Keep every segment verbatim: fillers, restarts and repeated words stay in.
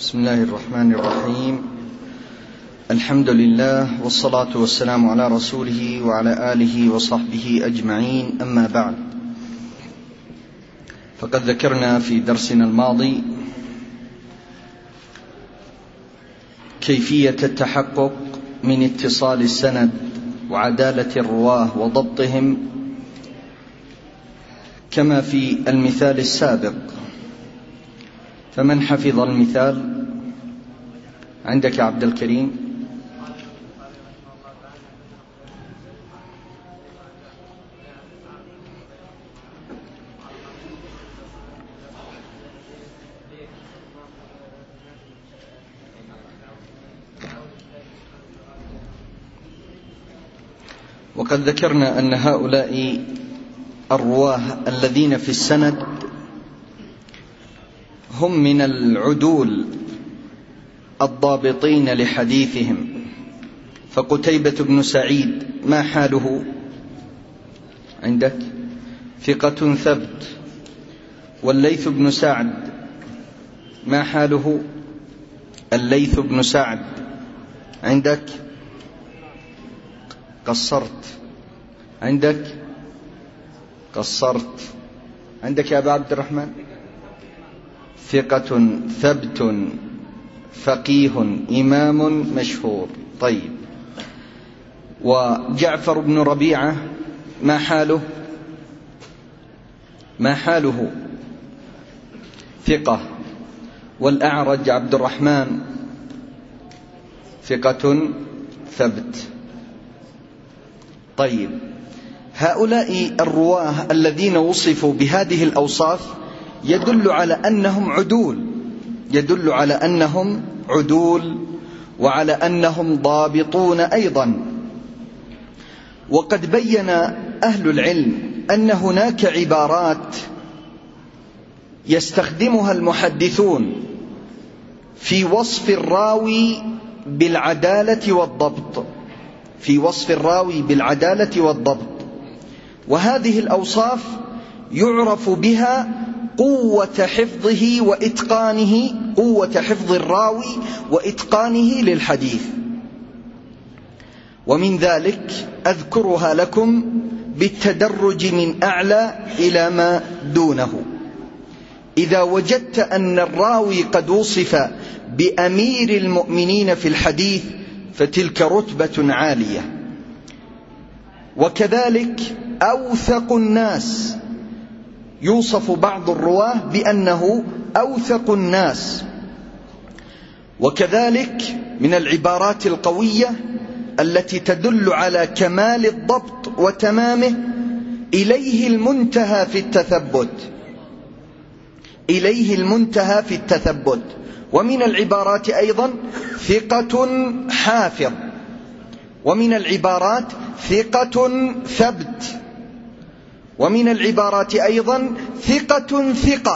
بسم الله الرحمن الرحيم. الحمد لله والصلاة والسلام على رسوله وعلى آله وصحبه أجمعين، أما بعد، فقد ذكرنا في درسنا الماضي كيفية التحقق من اتصال السند وعدالة الرواه وضبطهم كما في المثال السابق. فمن حفظ المثال عندك عبد الكريم؟ وقد ذكرنا أن هؤلاء الرواه الذين في السند هم من العدول الضابطين لحديثهم. فقتيبة بن سعيد ما حاله عندك؟ ثقة ثبت. والليث بن سعد ما حاله؟ الليث بن سعد عندك؟ قصرت. عندك؟ قصرت. عندك يا أبا عبد الرحمن؟ ثقة ثبت فقيه إمام مشهور. طيب. وجعفر بن ربيعة ما حاله؟ ما حاله؟ ثقة. والأعرج عبد الرحمن ثقة ثبت. طيب، هؤلاء الرواه الذين وصفوا بهذه الأوصاف يدل على أنهم عدول، يدل على أنهم عدول وعلى أنهم ضابطون أيضا. وقد بين أهل العلم أن هناك عبارات يستخدمها المحدثون في وصف الراوي بالعدالة والضبط، في وصف الراوي بالعدالة والضبط، وهذه الأوصاف يعرف بها قوة حفظه وإتقانه، قوة حفظ الراوي وإتقانه للحديث. ومن ذلك أذكرها لكم بالتدرج من أعلى إلى ما دونه. إذا وجدت أن الراوي قد وصف بأمير المؤمنين في الحديث فتلك رتبة عالية. وكذلك أوثق الناس، يوصف بعض الرواه بأنه أوثق الناس. وكذلك من العبارات القوية التي تدل على كمال الضبط وتمامه إليه المنتهى في التثبت، إليه المنتهى في التثبت. ومن العبارات أيضا ثقة حافظ، ومن العبارات ثقة ثبت، ومن العبارات أيضا ثقة ثقة.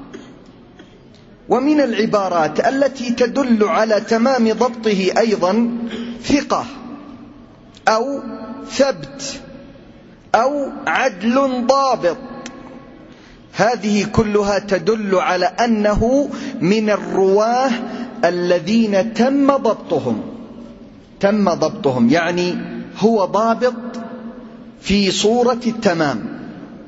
ومن العبارات التي تدل على تمام ضبطه أيضا ثقة أو ثبت أو عدل ضابط. هذه كلها تدل على أنه من الرواه الذين تم ضبطهم، تم ضبطهم يعني هو ضابط في صورة التمام.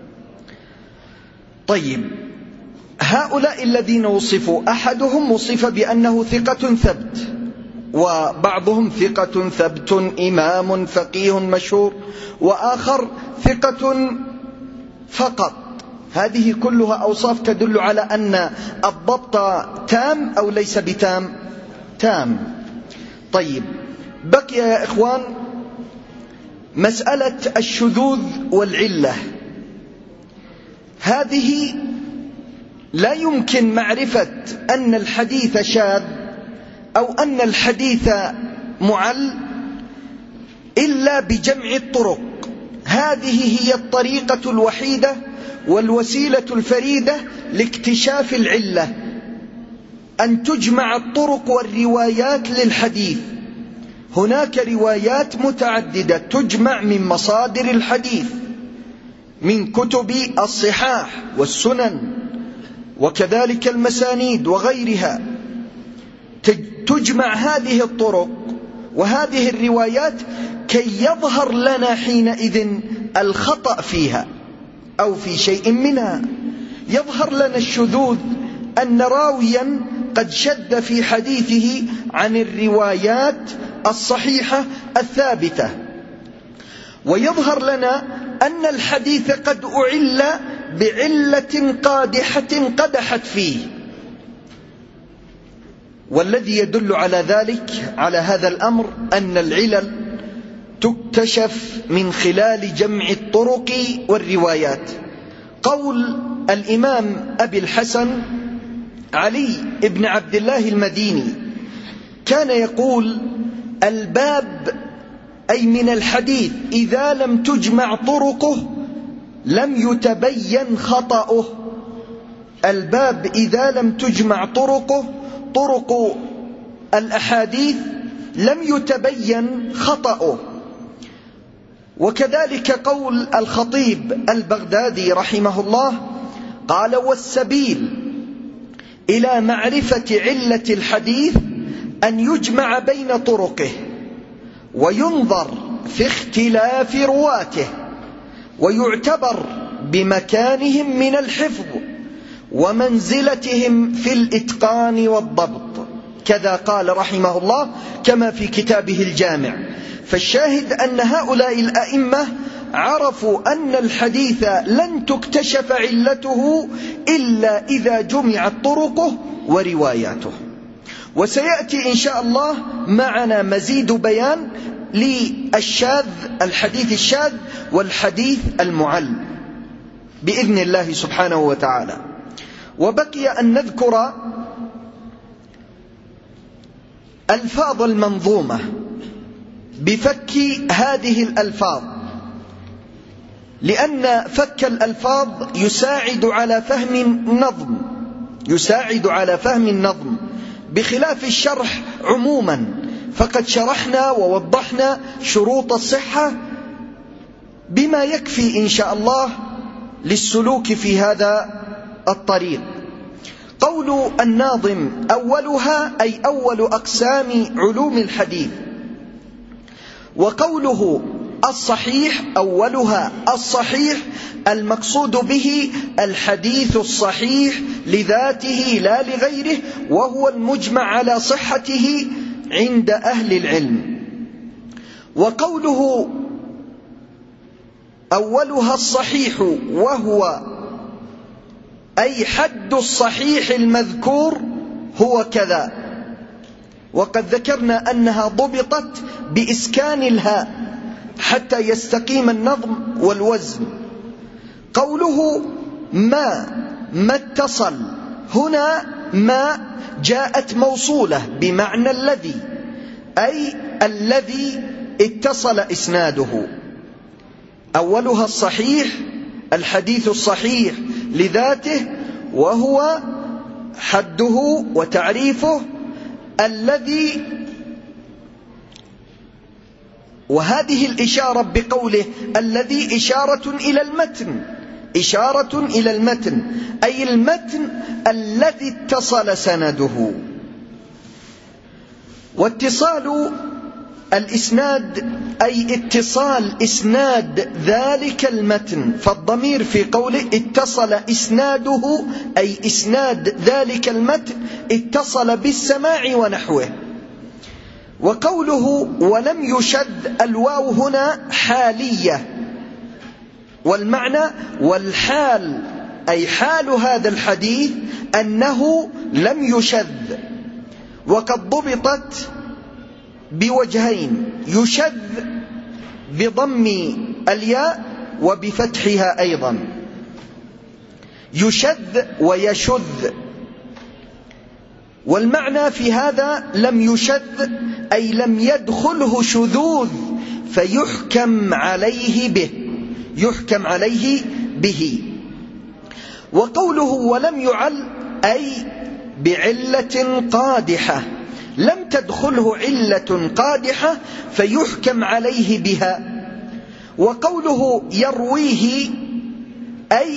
طيب، هؤلاء الذين وصفوا أحدهم وصف بأنه ثقة ثبت، وبعضهم ثقة ثبت إمام فقيه مشهور، وآخر ثقة فقط. هذه كلها أوصاف تدل على أن الضبط تام أو ليس بتام؟ تام. طيب، بقي يا إخوان مسألة الشذوذ والعلة. هذه لا يمكن معرفة أن الحديث شاذ أو أن الحديث معل إلا بجمع الطرق. هذه هي الطريقة الوحيدة والوسيلة الفريدة لاكتشاف العلة، أن تجمع الطرق والروايات للحديث. هناك روايات متعددة تجمع من مصادر الحديث، من كتب الصحاح والسنن وكذلك المسانيد وغيرها. تجمع هذه الطرق وهذه الروايات كي يظهر لنا حينئذ الخطأ فيها أو في شيء منها. يظهر لنا الشذوذ أن راويا قد شد في حديثه عن الروايات الصحيحة الثابتة، ويظهر لنا أن الحديث قد أعل بعلة قادحة قدحت فيه. والذي يدل على ذلك على هذا الأمر أن العلل تكتشف من خلال جمع الطرق والروايات. قول الإمام أبي الحسن علي بن عبد الله المديني كان يقول: الباب أي من الحديث إذا لم تجمع طرقه لم يتبين خطأه. الباب إذا لم تجمع طرقه، طرق الأحاديث، لم يتبين خطأه. وكذلك قول الخطيب البغدادي رحمه الله قال: والسبيل إلى معرفة علة الحديث أن يجمع بين طرقه وينظر في اختلاف رواته ويعتبر بمكانهم من الحفظ ومنزلتهم في الإتقان والضبط. كذا قال رحمه الله كما في كتابه الجامع. فالشاهد أن هؤلاء الأئمة عرفوا أن الحديث لن تكتشف علته إلا إذا جمعت طرقه ورواياته. وسيأتي إن شاء الله معنا مزيد بيان للشاذ، الحديث الشاذ والحديث المعل بإذن الله سبحانه وتعالى. وبقي أن نذكر ألفاظ المنظومة بفك هذه الألفاظ، لأن فك الألفاظ يساعد على فهم النظم، يساعد على فهم النظم بخلاف الشرح عموما، فقد شرحنا ووضحنا شروط الصحة بما يكفي إن شاء الله للسلوك في هذا الطريق. قول الناظم: أولها أي أول أقسام علوم الحديث. وقوله الصحيح أولها الصحيح المقصود به الحديث الصحيح لذاته لا لغيره، وهو المجمع على صحته عند أهل العلم. وقوله أولها الصحيح وهو أي حد الصحيح المذكور هو كذا، وقد ذكرنا أنها ضبطت بإسكان الهاء حتى يستقيم النظم والوزن. قوله ما ما اتصل، هنا ما جاءت موصولة بمعنى الذي، أي الذي اتصل إسناده. أولها الصحيح الحديث الصحيح لذاته، وهو حده وتعريفه الذي. وهذه الإشارة بقوله الذي إشارة إلى المتن، إشارة إلى المتن، أي المتن الذي اتصل سنده. واتصال الإسناد أي اتصال إسناد ذلك المتن، فالضمير في قوله اتصل إسناده أي إسناد ذلك المتن اتصل بالسماع ونحوه. وقوله ولم يشد، الواو هنا حالية، والمعنى والحال أي حال هذا الحديث أنه لم يشذ. وقد ضبطت بوجهين: يشذ بضم الياء وبفتحها أيضا، يشذ ويشذ. والمعنى في هذا لم يشذ أي لم يدخله شذوذ فيحكم عليه به، يحكم عليه به. وقوله ولم يعل أي بعلة قادحة، لم تدخله علة قادحة فيحكم عليه بها. وقوله يرويه أي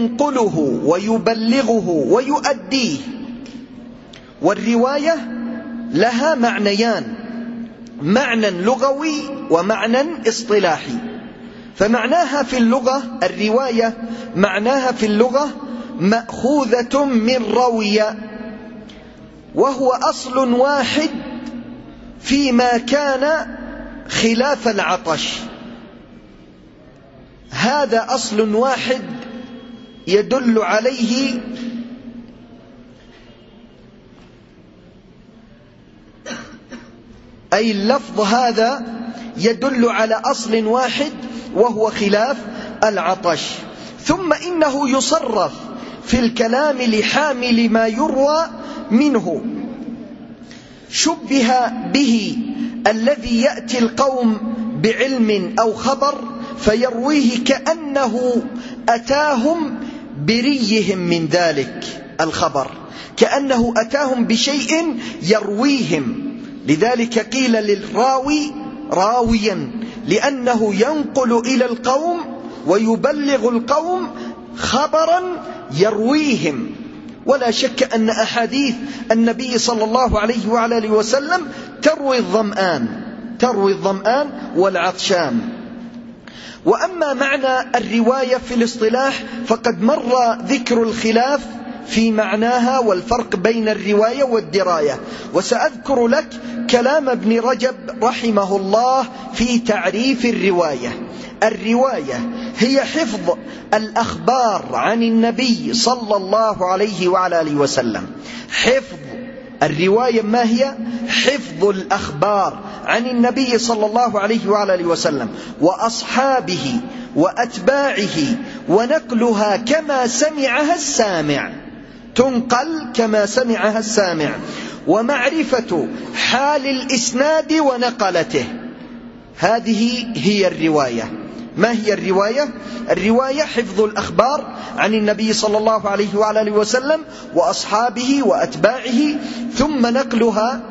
ينقله ويبلغه ويؤديه. والرواية لها معنيان، معنى لغوي ومعنى اصطلاحي. فمعناها في اللغة، الرواية معناها في اللغة مأخوذة من روي، وهو أصل واحد فيما كان خلاف العطش. هذا أصل واحد يدل عليه أي اللفظ هذا يدل على أصل واحد وهو خلاف العطش. ثم إنه يصرف في الكلام لحامل ما يروى منه، شبه به الذي يأتي القوم بعلم أو خبر فيرويه كأنه أتاهم بريهم من ذلك الخبر، كأنه أتاهم بشيء يرويهم. لذلك قيل للراوي راويا، لأنه ينقل إلى القوم ويبلغ القوم خبرا يرويهم. ولا شك أن أحاديث النبي صلى الله عليه وعلى آله وسلم تروي الظمآن تروي الظمآن والعطشان. وأما معنى الرواية في الاصطلاح فقد مر ذكر الخلاف في معناها والفرق بين الرواية والدراية، وسأذكر لك كلام ابن رجب رحمه الله في تعريف الرواية. الرواية هي حفظ الأخبار عن النبي صلى الله عليه وعلى آله وسلم. حفظ الرواية ما هي؟ حفظ الأخبار عن النبي صلى الله عليه وعلى آله وسلم وأصحابه وأتباعه، ونقلها كما سمعها السامع، تنقل كما سمعها السامع، ومعرفة حال الإسناد ونقلته. هذه هي الرواية. ما هي الرواية؟ الرواية حفظ الأخبار عن النبي صلى الله عليه وعلى آله وسلم وأصحابه وأتباعه، ثم نقلها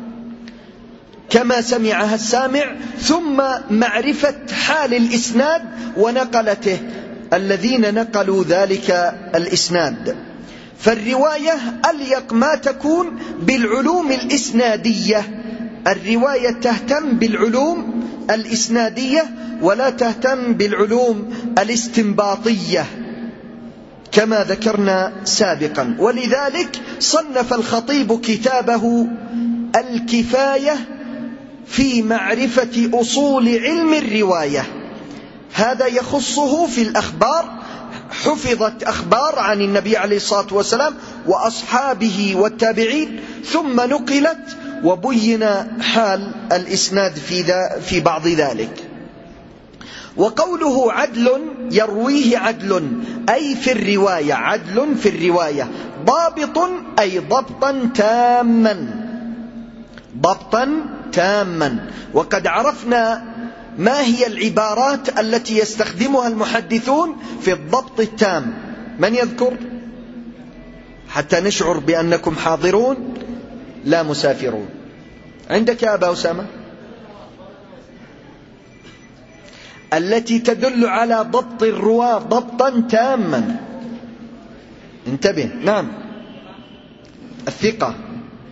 كما سمعها السامع، ثم معرفة حال الإسناد ونقلته الذين نقلوا ذلك الإسناد. فالرواية أليق ما تكون بالعلوم الإسنادية. الرواية تهتم بالعلوم الإسنادية ولا تهتم بالعلوم الاستنباطية كما ذكرنا سابقا. ولذلك صنف الخطيب كتابه الكفاية في معرفة أصول علم الرواية. هذا يخصه في الأخبار، حفظت أخبار عن النبي عليه الصلاة والسلام وأصحابه والتابعين، ثم نقلت وبين حال الإسناد في, في بعض ذلك. وقوله عدل يرويه عدل أي في الرواية، عدل في الرواية، ضابط أي ضبطا تاما، ضبطا تاما. وقد عرفنا ما هي العبارات التي يستخدمها المحدثون في الضبط التام. من يذكر حتى نشعر بأنكم حاضرون لا مسافرون؟ عندك يا أبا أسامة؟ التي تدل على ضبط الرواة ضبطا تاما. انتبه. نعم، الثقة،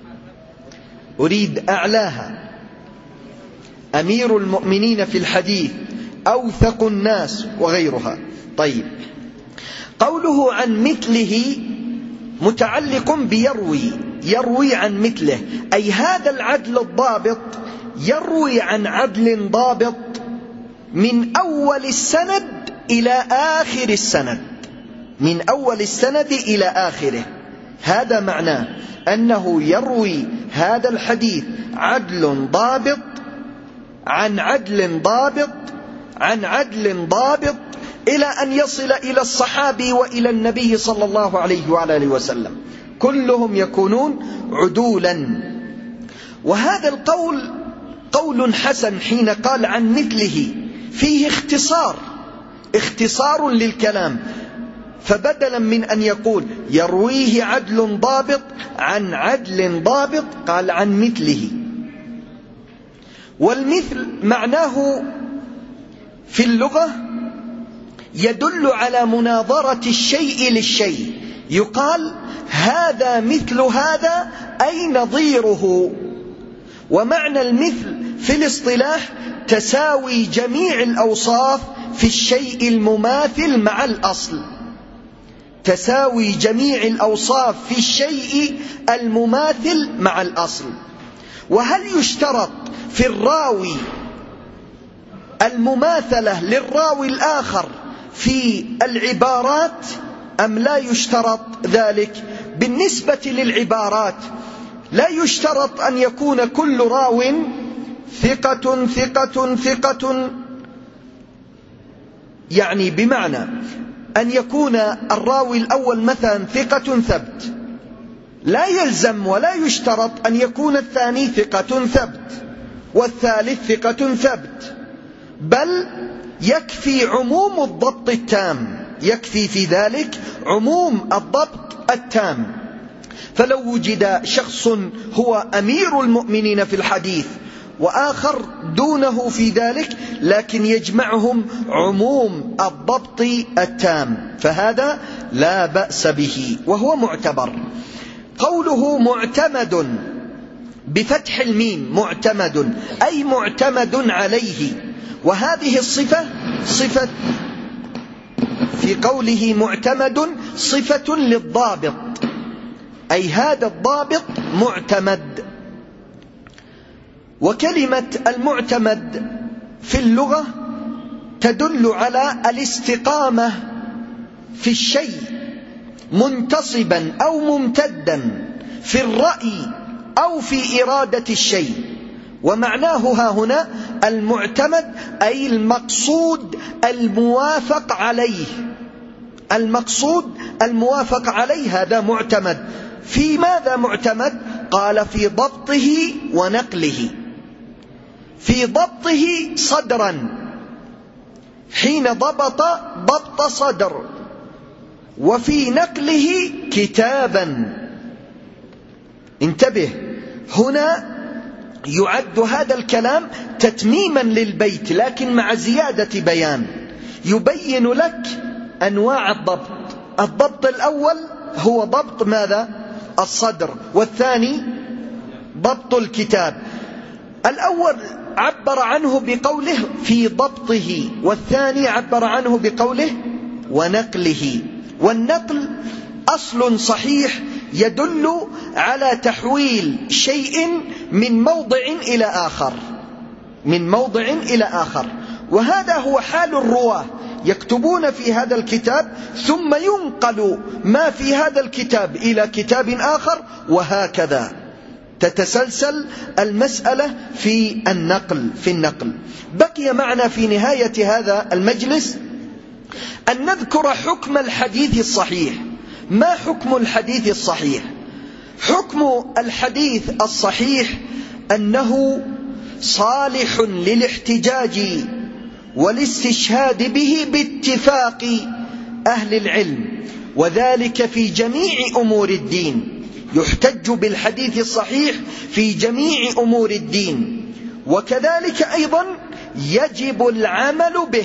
أريد أعلاها، أمير المؤمنين في الحديث، أوثق الناس، وغيرها. طيب، قوله عن مثله متعلق بيروي، يروي عن مثله، أي هذا العدل الضابط يروي عن عدل ضابط من أول السند إلى آخر السند، من أول السند إلى آخره. هذا معناه أنه يروي هذا الحديث عدل ضابط عن عدل ضابط عن عدل ضابط إلى أن يصل إلى الصحابي وإلى النبي صلى الله عليه وعلى آله وسلم، كلهم يكونون عدولا. وهذا القول قول حسن حين قال عن مثله، فيه اختصار، اختصار للكلام. فبدلا من أن يقول يرويه عدل ضابط عن عدل ضابط قال عن مثله. والمثل معناه في اللغة يدل على مناظرة الشيء للشيء، يقال هذا مثل هذا أي نظيره، ومعنى المثل في الاصطلاح تساوي جميع الأوصاف في الشيء المماثل مع الأصل، تساوي جميع الأوصاف في الشيء المماثل مع الأصل. وهل يشترط في الراوي المماثلة للراوي الآخر في العبارات أم لا يشترط ذلك؟ بالنسبة للعبارات لا يشترط أن يكون كل راو ثقة ثقة ثقة، يعني بمعنى أن يكون الراوي الأول مثلا ثقة ثبت، لا يلزم ولا يشترط أن يكون الثاني ثقة ثبت والثالث ثقة ثبت، بل يكفي عموم الضبط التام، يكفي في ذلك عموم الضبط التام. فلو وجد شخص هو أمير المؤمنين في الحديث وآخر دونه في ذلك لكن يجمعهم عموم الضبط التام فهذا لا بأس به وهو معتبر. قوله معتمد بفتح الميم، معتمد أي معتمد عليه، وهذه الصفة صفة في قوله معتمد صفة للضابط، أي هذا الضابط معتمد. وكلمة المعتمد في اللغة تدل على الاستقامة في الشيء منتصبا أو ممتدا في الرأي أو في إرادة الشيء. ومعناه ها هنا المعتمد أي المقصود الموافق عليه، المقصود الموافق عليه هذا معتمد. في ماذا معتمد؟ قال في ضبطه ونقله، في ضبطه صدرا حين ضبط ضبط صدر، وفي نقله كتابا. انتبه، هنا يعد هذا الكلام تتميما للبيت لكن مع زيادة بيان، يبين لك أنواع الضبط. الضبط الأول هو ضبط ماذا؟ الصدر، والثاني ضبط الكتاب. الأول عبر عنه بقوله في ضبطه، والثاني عبر عنه بقوله ونقله. والنقل أصل صحيح يدل على تحويل شيء من موضع إلى آخر، من موضع إلى آخر. وهذا هو حال الرواة، يكتبون في هذا الكتاب ثم ينقل ما في هذا الكتاب إلى كتاب آخر، وهكذا تتسلسل المسألة في النقل في النقل. بقي معنا في نهاية هذا المجلس أن نذكر حكم الحديث الصحيح. ما حكم الحديث الصحيح؟ حكم الحديث الصحيح أنه صالح للاحتجاج والاستشهاد به باتفاق أهل العلم، وذلك في جميع أمور الدين. يحتج بالحديث الصحيح في جميع أمور الدين، وكذلك أيضا يجب العمل به،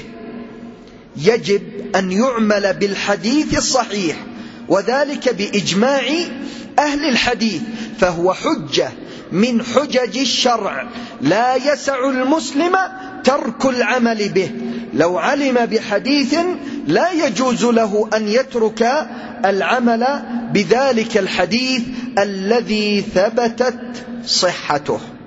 يجب أن يعمل بالحديث الصحيح، وذلك بإجماع أهل الحديث، فهو حجة من حجج الشرع لا يسع المسلم ترك العمل به. لو علم بحديث لا يجوز له أن يترك العمل بذلك الحديث الذي ثبتت صحته.